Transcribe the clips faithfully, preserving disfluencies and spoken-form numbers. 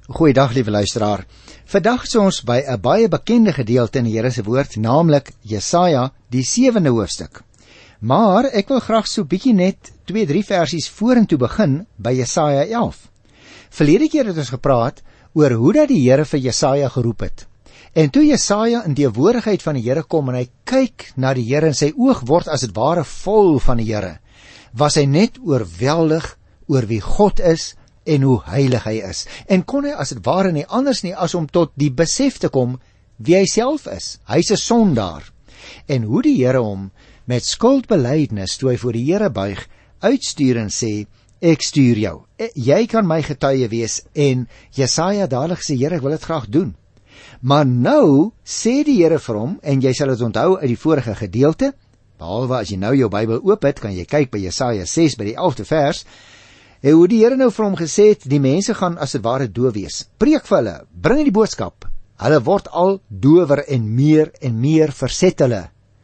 Goeiedag, liewe luisteraar. Vandag is ons by 'n baie bekende gedeelte in die Here se woord, naamlik Jesaja, die sewende hoofstuk. Maar ek wil graag so bietjie net twee, drie versies vorentoe begin by Jesaja elf. Verlede keer het ons gepraat oor hoe dat die Here vir Jesaja geroep het. En toe Jesaja in teenwoordigheid van die Here kom en hy kyk na die Here en sy oog word as het ware vol van die Here, was hy net oorweldig oor wie God is en hoe heilig hy is. En kon hy as het ware nie anders nie as om tot die besef te kom wie hy self is. Hy's 'n sondaar. En hoe die Here hom met skuldbelydenis, toe hy voor die Here buig, uitstuur en sê, ek stuur jou. Jy kan my getuie wees. En Jesaja dadelik sê, Here, ek wil dit graag doen. Maar nou sê die Here vir hom, en jy sal dit onthou uit die vorige gedeelte, behalwe as jy nou jou Bybel oop het, kan jy kyk by Jesaja ses by die elfde vers, en hoe die Here nou vir hom gesê het, die mense gaan as het ware doof wees. Preek vir hulle, bring die boodskap. Hulle word al dower en meer en meer verset hulle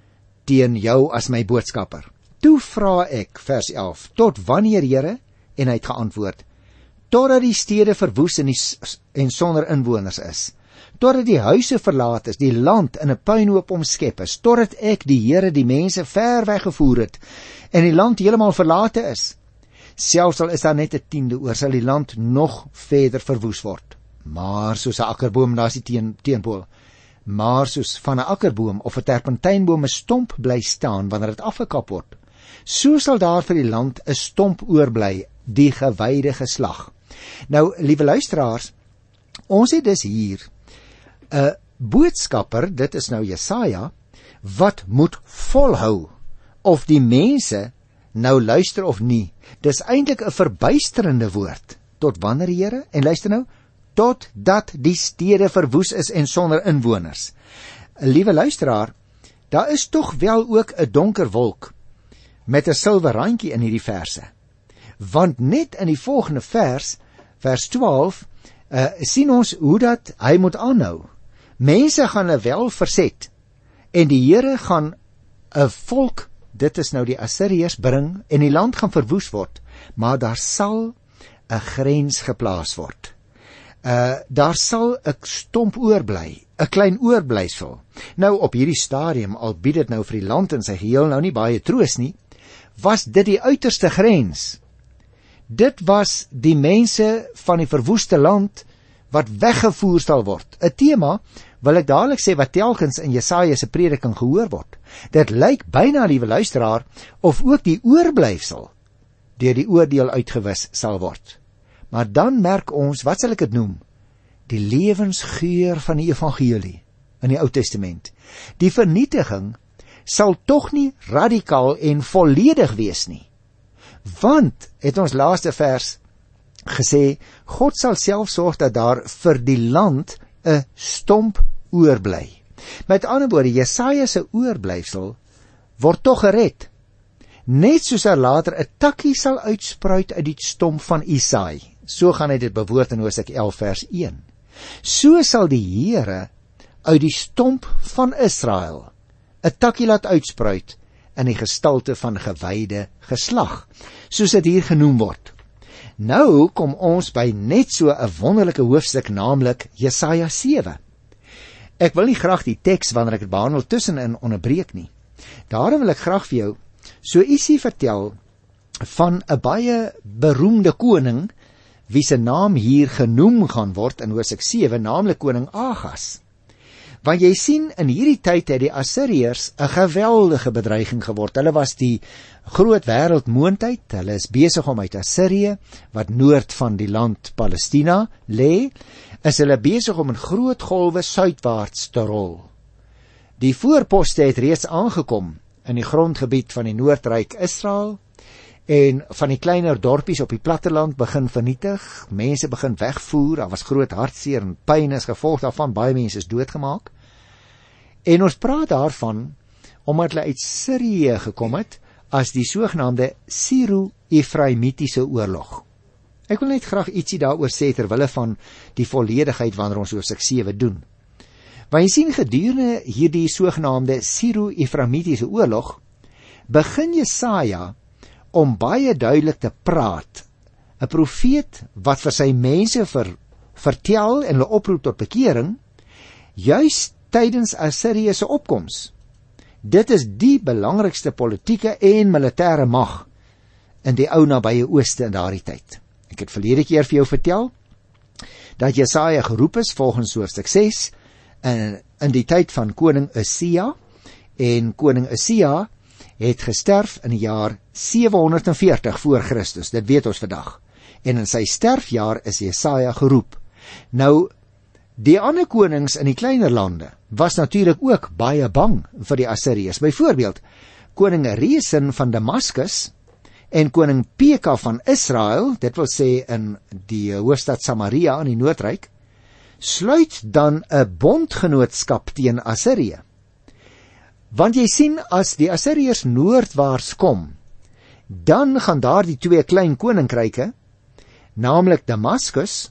teen jou as my boodskapper. Toe vra ek, vers elf, tot wanneer, Here? En hy het geantwoord, totdat die stede verwoes en, die, en sonder inwoners is, totdat die huise verlaat is, die land in 'n puinhoop omskep is, totdat ek, die Here, die mense ver weggevoer het, en die land heeltemal verlate is. Selfs al is daar net 'n tiende oor, sal die land nog verder verwoes word. Maar soos 'n akkerboom, daar is die teen, teenpool, maar soos van 'n akkerboom of 'n terpentynboom 'n stomp bly staan wanneer dit afgekap word, so sal daar vir die land 'n stomp oorbly, die gewyde geslag. Nou, liewe luisteraars, ons het dus hier 'n boodskapper, dit is nou Jesaja, wat moet volhou of die mense nou luister of nie. Dis eintlik 'n verbuisterende woord. Tot wanneer, Here? En luister nou, tot dat die stede verwoes is en sonder inwoners. Liewe luisteraar, daar is tog wel ook 'n donker wolk met 'n silwer randjie in hierdie verse. Want net in die volgende vers, vers twaalf, uh, sien ons hoe dat hy moet aanhou. Mense gaan hulle wel verset, en die Here gaan 'n volk, dit is nou die Assiriërs, bring, en die land gaan verwoes word, maar daar sal 'n grens geplaas word. Uh, daar sal 'n stomp oorbly, 'n klein oorblyfsel. Nou op hierdie stadium, al bied dit nou vir die land in sy geheel nou nie baie troos nie, was dit die uiterste grens. Dit was die mense van die verwoeste land wat weggevoer sal word. 'n Tema, wil ek dadelik sê, wat telkens in Jesaja se prediking gehoor word. Dit lyk byna, liewe luisteraar, of ook die oorblyfsel deur die oordeel uitgewis sal word. Maar dan merk ons, wat sal ek dit noem? Die lewensgeur van die evangelie in die Ou Testament. Die vernietiging sal tog nie radikaal en volledig wees nie. Want, het ons laaste vers gesê, God sal self sorg dat daar vir die land 'n stomp oorbly. Met ander woorde, Jesaja se oorblyfsel word tog gered. Net soos hy later 'n takkie sal uitspruit uit die stomp van Isaai. So gaan hy dit bewoord in Hosea elf vers een. So sal die Here uit die stomp van Israel 'n takkie laat uitspruit in die gestalte van gewyde geslag, soos dit hier genoem word. Nou kom ons by net so 'n wonderlike hoofstuk, naamlik Jesaja sewe. Ek wil nie graag die teks wanneer ek dit behandel tussenin onderbreek nie. Daarom wil ek graag vir jou so ietsie vertel van 'n baie beroemde koning wie se naam hier genoem gaan word in Hosea sewe, naamlik koning Agas. Want jy sien, in hierdie tyd het die Assiriërs 'n geweldige bedreiging geword. Hulle was die groot wêreldmoondheid. Hulle is besig om uit Assirië, wat noord van die land Palestina lê, is hulle besig om in groot golwe suidwaarts te rol. Die voorposte het reeds aangekom in die grondgebied van die Noordryk Israel, en van die kleiner dorpies op die platteland begin vernietig, mense begin wegvoer, daar was groot hartseer en pyn as gevolg daarvan, baie mense is doodgemaak. En ons praat daarvan, omdat hulle uit Sirië gekom het, as die sogenaamde Siro-Efraimitiese oorlog. Ek wil net graag ietsie daaroor sê, terwille van die volledigheid wanneer ons Hosea sewe doen. Want jy sien, gedurende hierdie sogenaamde Siro-Efraimitiese oorlog, begin Jesaja om baie duidelik te praat. 'n Profeet wat vir sy mense vir vertel en hulle oproep tot bekering, juis tydens Assirië se opkoms. Dit is die belangrikste politieke en militêre mag in die ou nabye ooste in daardie tyd. Ek het verlede keer vir jou vertel dat Jesaja geroep is volgens hoofstuk ses in, in die tyd van koning Usia, en koning Usia het gesterf in die jaar sewe honderd veertig voor Christus, dit weet ons vandag. En in sy sterfjaar is Jesaja geroep. Nou, die ander konings in die kleiner lande was natuurlik ook baie bang vir die Assiriërs. Byvoorbeeld, koning Resin van Damaskus en koning Peka van Israel, dit wil sê in die hoofstad Samaria in die Noordryk, sluit dan 'n bondgenootskap teen Assirië. Want jy sien, as die Assiriërs noordwaarts kom, dan gaan daar die twee klein koninkryke, naamlik Damaskus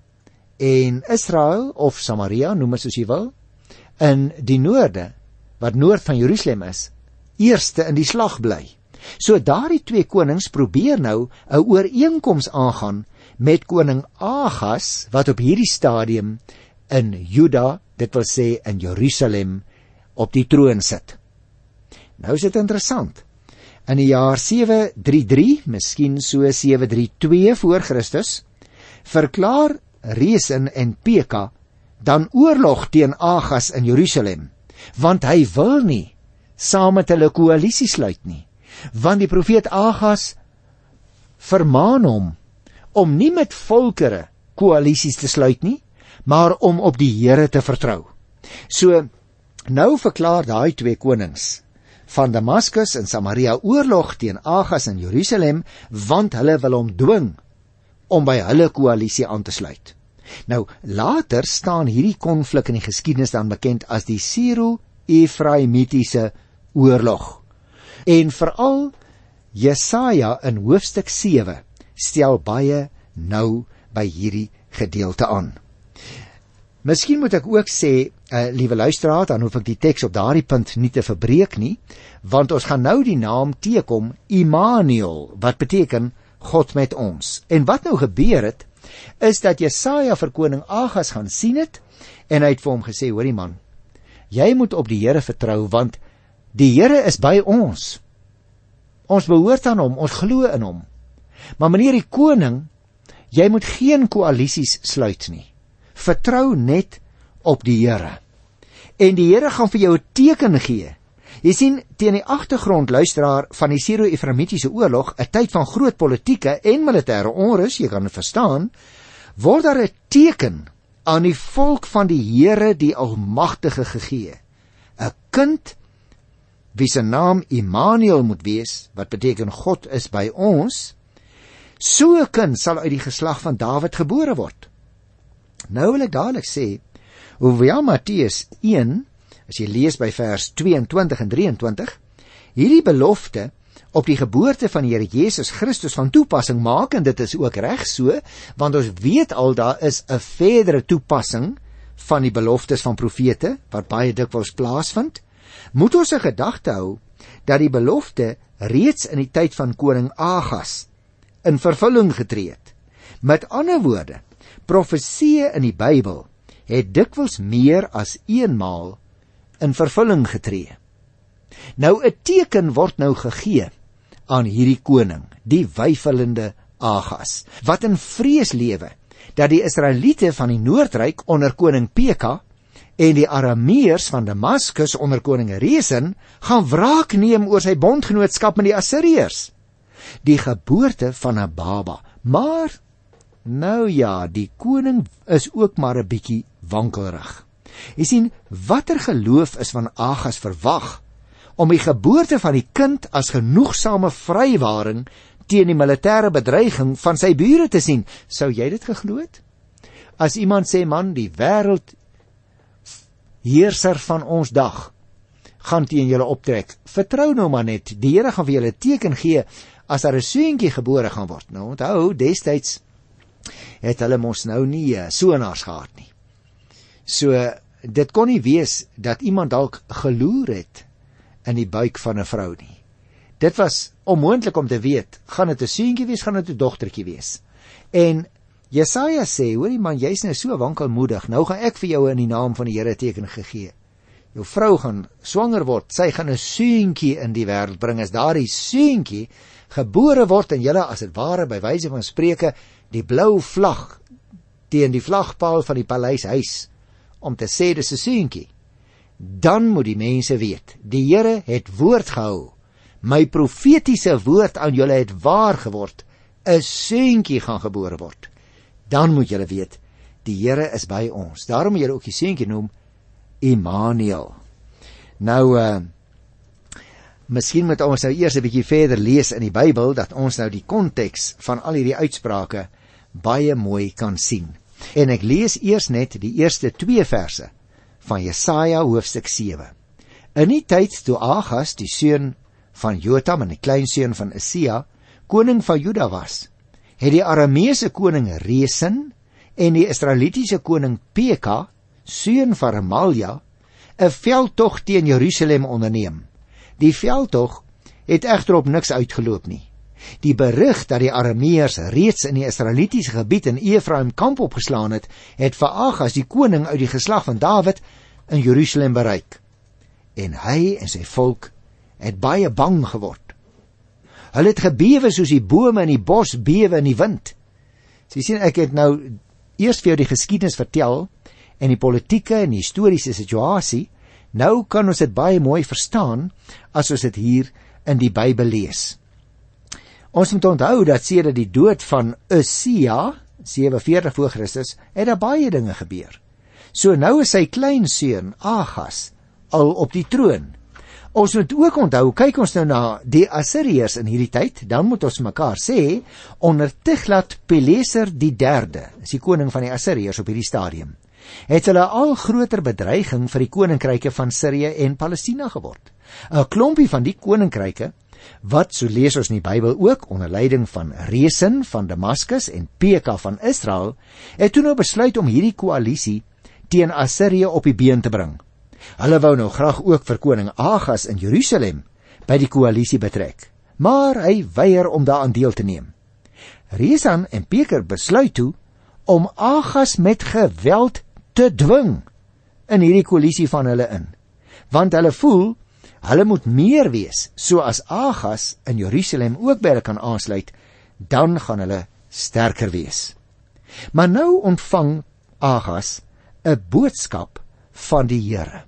en Israel, of Samaria, noem het soos jy wil, in die noorde, wat noord van Jerusalem is, eerste in die slag bly. So daardie twee konings probeer nou 'n ooreenkoms aangaan met koning Agas, wat op hierdie stadium in Juda, dit wil sê in Jerusalem, op die troon sit. Nou is dit interessant. In die jaar sewe drie drie, miskien so sewe drie twee voor Christus, verklaar Resin en Peka dan oorlog teen Agas in Jerusalem, want hy wil nie saam met hulle koalisie sluit nie, want die profeet Agas vermaan hom om nie met volkere koalisies te sluit nie, maar om op die Here te vertrou. So, nou verklaar daai twee konings van Damaskus en Samaria oorlog teen Agas in Jerusalem, want hulle wil hom dwing om by hulle koalisie aan te sluit. Nou, later staan hierdie konflik in die geskiedenis dan bekend as die Siro-Efraimitiese oorlog. En veral Jesaja in hoofstuk sewe stel baie nou by hierdie gedeelte aan. Miskien moet ek ook sê, uh, liewe luisteraar, dan hoef ek die teks op daardie punt nie te verbreek nie, want ons gaan nou die naam teekom Immanuel, wat beteken God met ons. En wat nou gebeur het, is dat Jesaja vir koning Agas gaan sien het, en hy het vir hom gesê, hoorie man, jy moet op die Here vertrou, want die Here is by ons. Ons behoort aan hom, ons glo in hom. Maar meneer die koning, jy moet geen koalisies sluit nie. Vertrou net op die Here. En die Here gaan vir jou 'n teken gee. Jy sien, teen die agtergrond, luisteraar, van die Siro-Efraimitiese oorlog, 'n tyd van groot politieke en militêre onrus, jy kan dit verstaan, word daar 'n teken aan die volk van die Here die Almagtige gegee. 'n Kind wie se naam Immanuel moet wees, wat beteken God is by ons. So 'n kind sal uit die geslag van Dawid gebore word. Nou wil ek dadelik sê, hoewel Matteus een, as jy lees by vers tweeëntwintig en drieëntwintig, hierdie belofte op die geboorte van die Here Jesus Christus van toepassing maak, en dit is ook reg so, want ons weet al daar is 'n verdere toepassing van die beloftes van profete, wat baie dikwels plaasvind, moet ons 'n gedagte hou, dat die belofte reeds in die tyd van koning Agas in vervulling getree het. Met ander woorde, profeseë in die Bybel het dikwels meer as eenmaal in vervulling getree. Nou 'n teken word nou gegee aan hierdie koning, die weifelende Agas, wat in vrees lewe dat die Israeliete van die Noordryk onder koning Peka en die Arameërs van Damaskus onder koning Resin gaan wraak neem oor sy bondgenootskap met die Assiriërs. Die geboorte van 'n baba, maar nou ja, die koning is ook maar 'n bietjie wankelrig. Jy sien, watter geloof is van Agas verwag om die geboorte van die kind as genoegsame vrywaring teen die militêre bedreiging van sy bure te sien? Sou jy dit geglo het? As iemand sê, man, die wêreld heerser van ons dag gaan teen julle optrek, vertrou nou maar net, die Here gaan vir julle teken gee as daar 'n seentjie gebore gaan word. Nou onthou, destyds het hulle mos nou nie uh, sonaars gehad nie. So, dit kon nie wees dat iemand dalk geloer het in die buik van 'n vrou nie. Dit was onmoontlik om te weet, gaan dit 'n seentjie wees, gaan dit 'n dogtertjie wees. En Jesaja sê, hoorie man, jy's nou so wankelmoedig, nou gaan ek vir jou in die naam van die Here teken gegee. Jou vrou gaan swanger word, sy gaan 'n seentjie in die wêreld bring, as daardie seentjie gebore word en julle as dit ware by wyse van spreuke die blou vlag teen die vlagpaal van die paleis huis, om te sê dis 'n seentjie. Dan moet die mense weet, die Here het woord gehou, my profetiese woord aan julle het waar geword, 'n seentjie gaan gebore word. Dan moet julle weet, die Here is by ons. Daarom moet julle ook die seentjie noem Immanuel. Nou, uh, miskien moet ons nou eers 'n bietjie verder lees in die Bybel, dat ons nou die konteks van al hierdie uitsprake baie mooi kan sien. En ek lees eers net die eerste twee verse van Jesaja hoofstuk sewe. In die tyd toe Agas, die seun van Jotam en die kleinseun van Usia, koning van Juda was, het die Arameese koning Resen en die Israelitiese koning Peka, seun van Remalia, 'n veldtog teen Jerusalem onderneem. Die veldtog het egter op niks uitgeloop nie. Die berig dat die Arameërs reeds in die Israelitiese gebied in Efraim kamp opgeslaan het, het vir Agas, die koning uit die geslag van Dawid, in Jerusalem bereik. En hy en sy volk het baie bang geword. Hulle het gebewe soos die bome in die bos bewe in die wind. So jy sien, ek het nou eers vir jou die geskiedenis vertel en die politieke en die historiese situasie. Nou kan ons dit baie mooi verstaan as ons dit hier in die Bybel lees. Ons moet onthou dat sedert die dood van Usia, sewe veertig voor Christus, het daar baie dinge gebeur. So nou is sy kleinseun Agas al op die troon. Ons moet ook onthou, kyk ons nou na die Assiriërs in hierdie tyd, dan moet ons mekaar sê, onder Tiglat-Pileser die derde, is die koning van die Assiriërs op hierdie stadium, het hulle al groter bedreiging vir die koninkryke van Sirië en Palestina geword. 'n Klompie van die koninkryke, wat, so lees ons in die Bybel ook, onder leiding van Resen van Damaskus en Peka van Israel, het toe nou besluit om hierdie koalisie teen Assirië op die been te bring. Hulle wou nou graag ook vir koning Agas in Jerusalem by die koalisie betrek, maar hy weier om daaraan deel te neem. Resen en Peka besluit toe om Agas met geweld te dwing in hierdie koalisie van hulle in, want hulle voel, hulle moet meer wees, so as Agas in Jerusalem ook by hulle kan aansluit, dan gaan hulle sterker wees. Maar nou ontvang Agas 'n boodskap van die Here.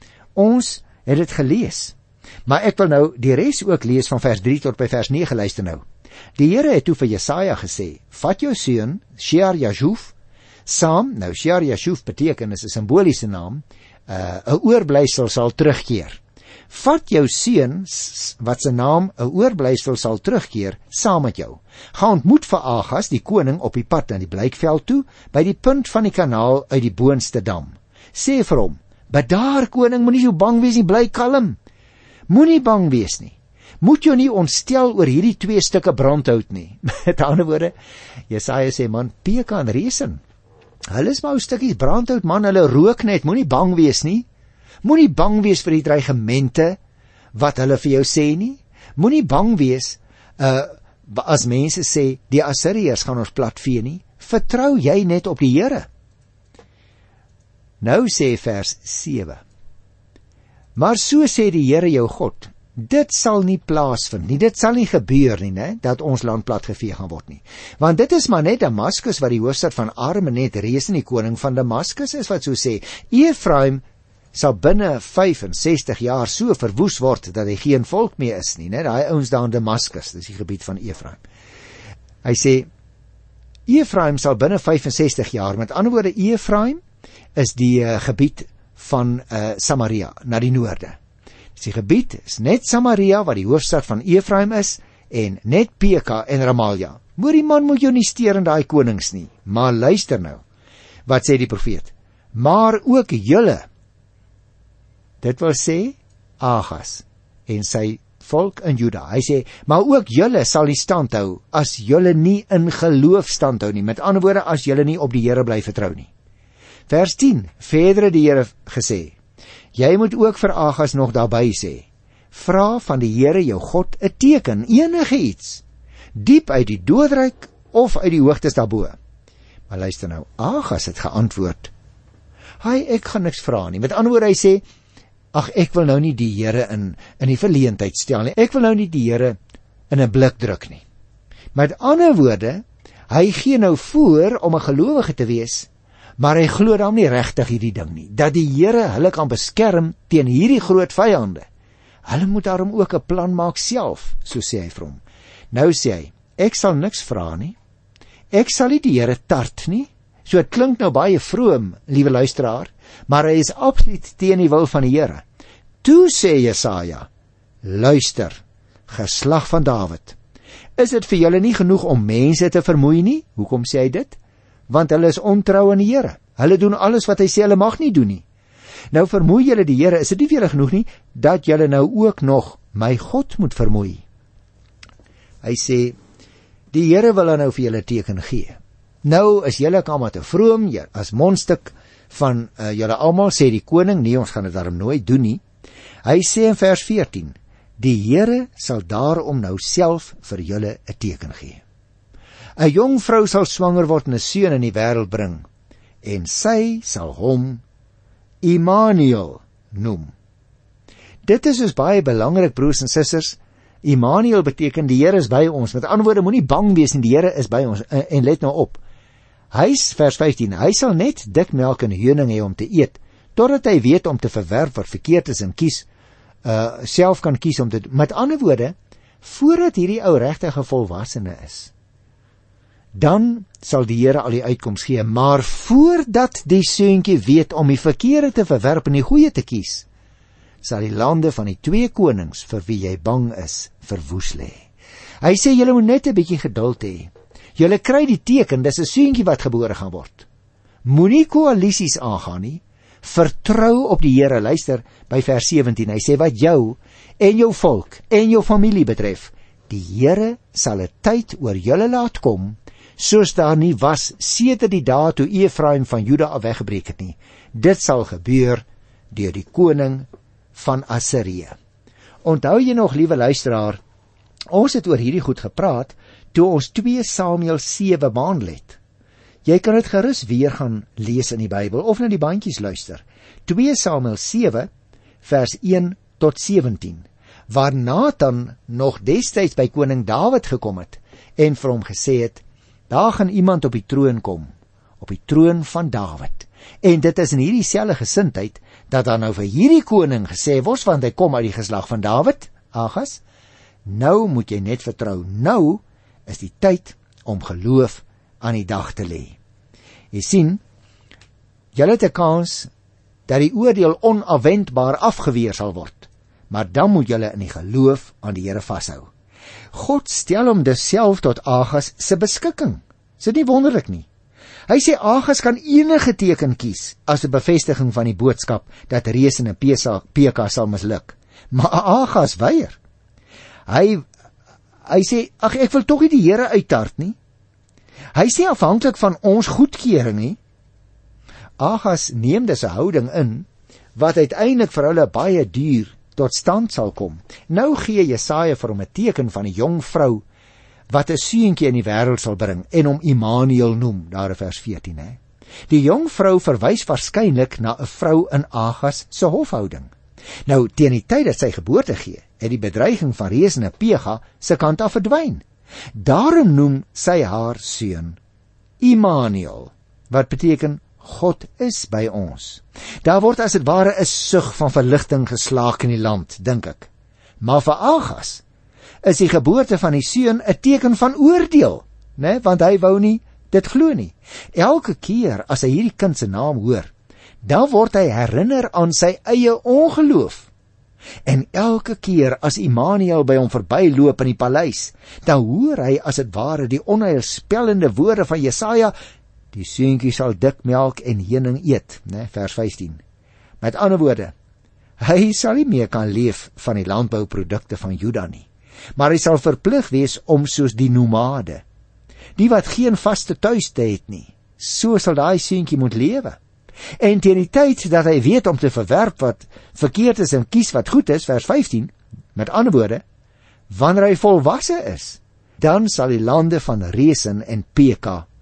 Ons het dit gelees, maar ek wil nou die res ook lees van vers drie tot by vers nege, luister nou. Die Here het toe vir Jesaja gesê, vat jou seun, Shear-Jashub, saam, nou Shear-Jashub beteken, is 'n simboliese naam, 'n uh, oorblysel sal terugkeer. Vat jou seun, wat sy naam 'n oorblysel sal terugkeer, saam met jou. Gaan ontmoet vir Agas, die koning, op die pad na die bleikveld toe, by die punt van die kanaal uit die boonste dam. Sê vir hom, bedaar koning, moenie so bang wees nie, bly kalm. Moenie bang wees nie. Moet jou nie ontstel oor hierdie twee stukke brandhout nie. Met ander woorde, Jesaja sê, man, Peka en Resen, hulle is maar ou stukkies brandhout, man, hulle rook net, moenie bang wees nie. Moenie bang wees vir die dreigemente wat hulle vir jou sê nie. Moenie bang wees uh, as mense sê, die Assiriërs gaan ons platvee nie. Vertrou jy net op die Here. Nou sê vers sewe, maar so sê die Here jou God, dit sal nie plaasvind nie, dit sal nie gebeur nie, ne, dat ons land platgevee gaan word nie. Want dit is maar net Damaskus wat die hoofstad van Arme net Resen, die koning van Damaskus is, wat so sê, Efraim sal binne vyfensestig jaar so verwoes word, dat hy geen volk meer is nie, ne, daai ouens daar in Damaskus, dis die gebied van Efraim. Hy sê, Efraim sal binne vyfensestig jaar, met ander woorde, Efraim is die uh, gebied van uh, Samaria, na die noorde. Die gebied is net Samaria, wat die hoofstad van Efraim is, en net Peka en Remalia. Moer die man moet jou nie steur in daai konings nie, maar luister nou, wat sê die profeet, maar ook julle, dit wil sê, Agas, en sy volk in Juda, hy sê, maar ook julle sal die stand hou, as julle nie in geloof stand hou nie, met ander woorde, as julle nie op die Here bly vertrou nie. Vers tien, verder het die Here gesê, jy moet ook vir Agas nog daarby sê, vra van die Here jou God 'n teken, enige iets, diep uit die doodryk of uit die hoogtes daarbo. Maar luister nou, Agas het geantwoord, hy, ek gaan niks vra nie. Met ander woorde, hy sê, ag, ek wil nou nie die Here in, in die verleentheid stel nie. Ek wil nou nie die Here in 'n blik druk nie. Met ander woorde, hy gee nou voor om 'n gelowige te wees, maar hy glo dan nie regtig hierdie ding nie, dat die Here hulle kan beskerm teen hierdie groot vyande. Hulle moet daarom ook 'n plan maak self, so sê hy vir hom. Nou sê hy, ek sal niks vra nie, ek sal nie die Here tart nie. So het klink nou baie vroom, liewe luisteraar, maar hy is absoluut teen die wil van die Here. Toe sê Jesaja, luister, geslag van Dawid, is dit vir julle nie genoeg om mense te vermoei nie? Hoekom sê hy dit? Want hulle is ontrou aan die Here. Hulle doen alles wat hy sê hulle mag nie doen nie. Nou vermoei julle die Here, is dit nie vir julle genoeg nie, dat julle nou ook nog my God moet vermoei? Hy sê, die Here wil nou vir julle teken gee. Nou is julle almal te vroom, as mondstuk van uh, julle almal, sê die koning, nee, ons gaan dit daarom nooit doen nie. Hy sê in vers veertien, die Here sal daarom nou self vir julle 'n teken gee. 'n Jong vrou sal swanger word en 'n seun in die wêreld bring, en sy sal hom Immanuel noem. Dit is dus baie belangrik, broers en susters. Immanuel beteken die Here is by ons. Met ander woorde, moenie bang wees nie, die Here is by ons. En, en let nou op. Hy, vers vyftien, hy sal net dik melk en heuning hê om te eet, totdat hy weet om te verwerp wat verkeerd is en kies, uh, self kan kies om te doen. Met ander woorde, voordat hierdie ou regtig 'n volwassene is, dan sal die Here al die uitkoms gee, maar voordat die seuntjie weet om die verkeerde te verwerp en die goeie te kies, sal die lande van die twee konings vir wie jy bang is, verwoes lê. Hy sê, julle moet net 'n bietjie geduld hê. Julle kry die teken, dis 'n seuntjie wat gebore gaan word. Moenie koalisies aangaan nie. Vertrou op die Here. Luister by vers sewentien. Hy sê wat jou en jou volk en jou familie betref, die Here sal 'n tyd oor julle laat kom, soos daar nie was sedert die dae toe Efraim van Juda af weggebreek het nie. Dit sal gebeur deur die koning van Assirië. Onthou jy nog, liewe luisteraar, ons het oor hierdie goed gepraat toe ons twee Samuel sewe behandel het. Jy kan dit gerus weer gaan lees in die Bybel of na die bandjies luister. twee Samuel sewe vers een tot sewentien, waar Nathan nog destyds by koning Dawid gekom het en vir hom gesê het, daar gaan iemand op die troon kom, op die troon van Dawid. En dit is in hierdie selfde gesindheid dat dan nou vir hierdie koning gesê word, want hy kom uit die geslag van Dawid, Agas. Nou moet jy net vertrou. Nou is die tyd om geloof aan die dag te lê. Jy sien, julle het 'n kans dat die oordeel onafwendbaar afgeweer sal word, maar dan moet julle in die geloof aan die Here vashou. God stel hom dus self tot Agas se beskikking. Is dit nie wonderlik nie? Hy sê Agas kan enige teken kies as 'n bevestiging van die boodskap dat Resen en Peka sal misluk. Maar Agas weier. Hy hy sê, ag ek wil tog nie die Here uittart nie. Hy sê afhanklik van ons goedkeuring nie. Agas neem dus 'n houding in wat uiteindelik vir hulle baie duur tot stand sal kom. Nou gee Jesaja vir hom 'n teken van 'n jong vrou wat 'n seuntjie in die wêreld sal bring en hom Immanuel noem, daar in vers veertien. He. Die jong vrou verwys waarskynlik na 'n vrou in Agas se hofhouding. Nou, teen die tyd dat sy geboorte gee, het die bedreiging van Resen en Peka se kant af verdwyn. Daarom noem sy haar seun Immanuel, wat beteken God is by ons. Daar word as dit ware 'n sug van verligting geslaak in die land, dink ek. Maar vir Agas is die geboorte van die seun 'n teken van oordeel, né? Want hy wou nie dit glo nie. Elke keer as hy hierdie kind se naam hoor, dan word hy herinner aan sy eie ongeloof. En elke keer as Immanuel by hom verbyloop in die paleis, dan hoor hy as dit ware die onheilspellende woorde van Jesaja, die seuntjie sal dik melk en heuning eet, né, vers vyftien. Met ander woorde, hy sal nie meer kan leef van die landbouprodukte van Juda nie, maar hy sal verplig wees om soos die nomade, die wat geen vaste tuiste het nie, so sal daai seuntjie moet lewe. En teen die tyd dat hy weet om te verwerp wat verkeerd is en kies wat goed is, vers vyftien, met ander woorde, wanneer hy volwasse is, dan sal die lande van Resen en Peka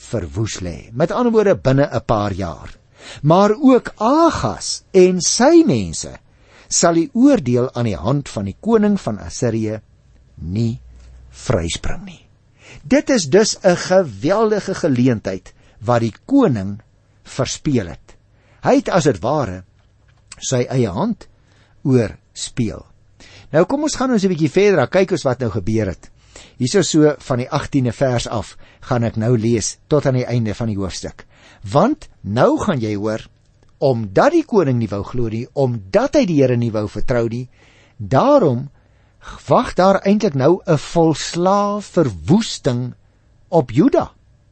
verwoes lê. Met ander woorde binne 'n paar jaar. Maar ook Agas en sy mense sal die oordeel aan die hand van die koning van Assirië nie vryspring nie. Dit is dus 'n geweldige geleentheid wat die koning verspeel het. Hy het as dit ware sy eie hand oorspeel. Nou kom ons gaan ons 'n bietjie verder, kyk ons wat nou gebeur het. Hierso so van die achttiende vers af gaan ek nou lees tot aan die einde van die hoofstuk. Want nou gaan jy hoor, omdat die koning nie wou glo nie, omdat hy die Here nie wou vertrou nie, daarom wag daar eintlik nou 'n volslae verwoesting op Juda.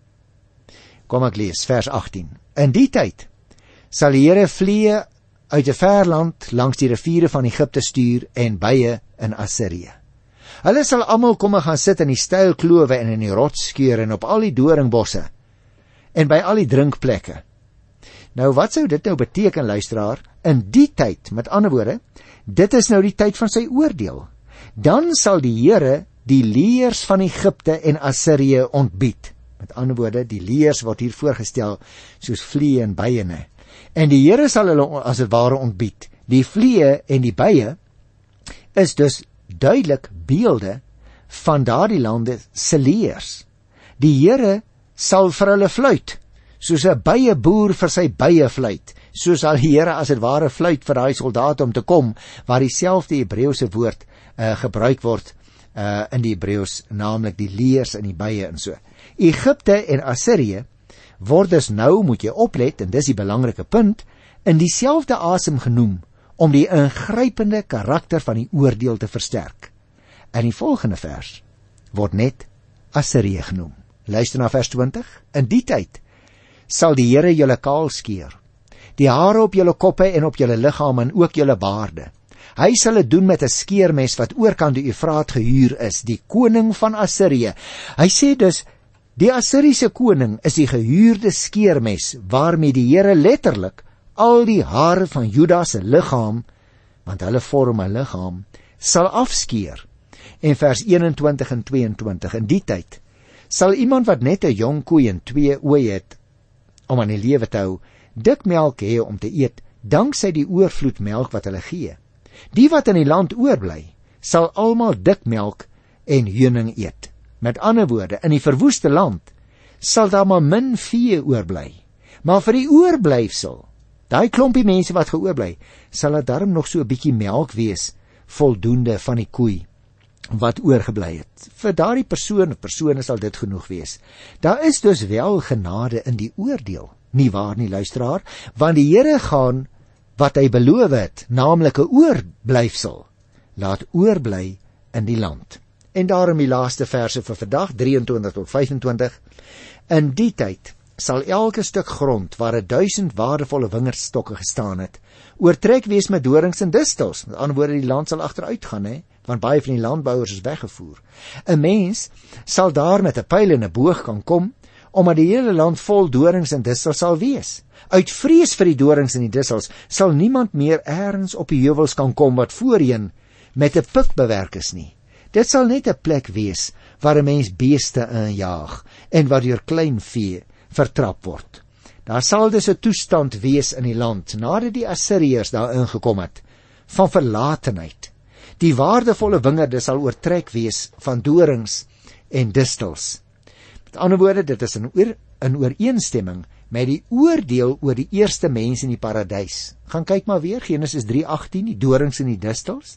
Kom ek lees vers agttien. In die tyd sal die Here vliee uit 'n ver land langs die riviere van Egipte stuur en bye in Assirië. Hulle sal almal kom en gaan sit in die steil klowe en in die rotsskeure en op al die doringbosse en by al die drinkplekke. Nou wat sou dit nou beteken, luisteraar? In die tyd, met ander woorde, dit is nou die tyd van sy oordeel. Dan sal die Here die leers van Egipte en Assirië ontbied. Met ander woorde, die leers word hier voorgestel soos vliee en bye. En die Here sal hulle as het ware ontbied. Die vliee en die bye is dus duidelik beelde van daardie lande se leers. Die Here sal vir hulle fluit, soos 'n byeboer vir sy bye fluit, soos sal die Here as het ware fluit vir daai soldate om te kom, waar dieselfde Hebreëse woord uh, gebruik word uh, in die Hebreëus, naamlik die leers en die bye en so. Egipte en Assirië word dus nou, moet jy oplet, en dis die belangrike punt, in dieselfde asem genoem, om die ingrypende karakter van die oordeel te versterk. In die volgende vers word net Assirië genoem. Luister na vers twintig. In die tyd sal die Here julle kaal skeer, die hare op julle koppe en op julle liggame en ook julle baarde. Hy sal dit doen met 'n skeermes wat oorkant die Eufraat gehuur is, die koning van Assirië. Hy sê dus, die Assiriese koning is die gehuurde skeermes waarmee die Here letterlik al die hare van Juda se liggaam, want hulle vorm 'n liggaam, sal afskeer. En vers eenentwintig en tweeëntwintig, in die tyd sal iemand wat net 'n jong koei en twee oë het om aan die lewe te hou, dik melk hê om te eet, danksy die oorvloed melk wat hulle gee. Die wat in die land oorbly, sal almal dik melk en heuning eet. Met ander woorde, in die verwoeste land sal daar maar min vee oorbly. Maar vir die oorblyfsel, daai klompie mense wat geoorbly, sal dit darm nog so 'n bietjie melk wees, voldoende van die koei wat oorgebly het. Vir daardie persoon of persone sal dit genoeg wees. Daar is dus wel genade in die oordeel, nie waar nie, luisteraar, want die Here gaan wat hy beloof het, naamlik 'n oorblyfsel, laat oorbly in die land. En daarom die laaste verse vir vandag, drieëntwintig tot vyfentwintig. In die tyd sal elke stuk grond waar 'n duisend waardevolle wingerdstokke gestaan het, oortrek wees met dorings en distels. Met ander woorde, die land sal agteruit gaan, hè, want baie van die landbouers is weggevoer. 'n Mens sal daar met 'n pyl en 'n boog kan kom, omdat die hele land vol dorings en distels sal wees. Uit vrees vir die dorings en die distels sal niemand meer eers op die heuwels kan kom wat voorheen met 'n pik bewerk is nie. Dit sal net 'n plek wees waar 'n mens beeste injaag en waar deur klein vee vertrap word. Daar sal dus 'n toestand wees in die land, nadat die Assiriërs daar ingekom het, van verlatenheid. Die waardevolle wingerde sal oortrek wees van dorings en distels. Met ander woorde, dit is in, oor, in ooreenstemming met die oordeel oor die eerste mens in die paradys. Gaan kyk maar weer, Genesis drie agttien, die dorings en die distels.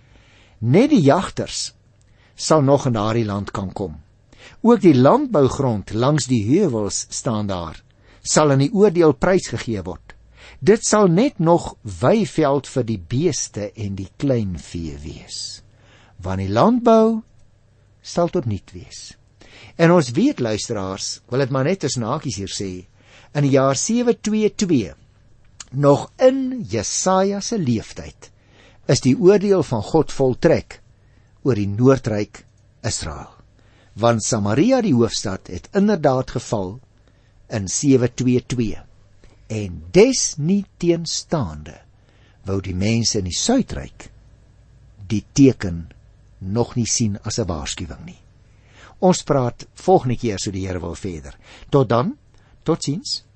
Net die jagters sal nog in daardie land kan kom. Ook die landbougrond langs die heuwels staan daar, sal in die oordeel prysgegee word. Dit sal net nog weiveld vir die beeste en die klein vee wees, want die landbou sal tot niet wees. En ons weet, luisteraars, wil het maar net as nakies hier sê, in die jaar sewe twee twee, nog in Jesaja se leeftyd, is die oordeel van God voltrek oor die Noordryk Israel. Want Samaria, die hoofstad, het inderdaad geval in sewe twee twee. En desnieteenstaande wou die mense in die Suidryk die teken nog nie sien as 'n waarskuwing nie. Ons praat volgende keer so die Here wil verder. Tot dan, totsiens.